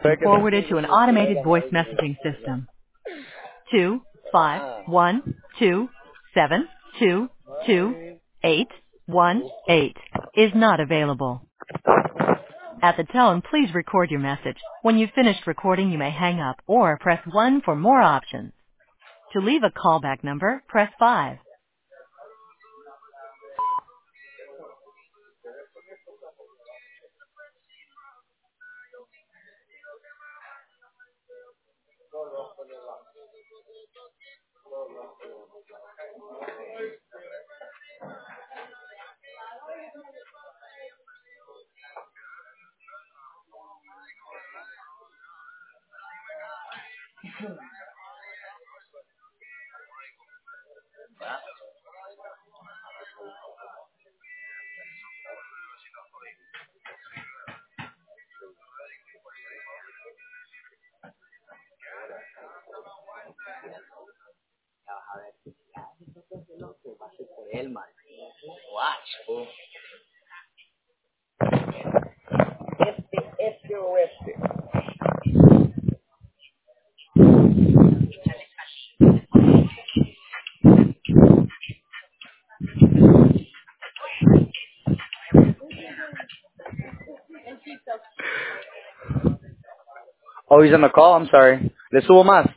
Puede que forwarded to también an yo pueda automated voice ganar dinero. messaging system. 25127222818 is not available. At the tone, please record your message. When you've finished recording, you may hang up or press 1 for more options. To leave a callback number, press 5. Por él, man. Watch, fool. Este o este. Oh, he's on the call? I'm sorry. Le subo más.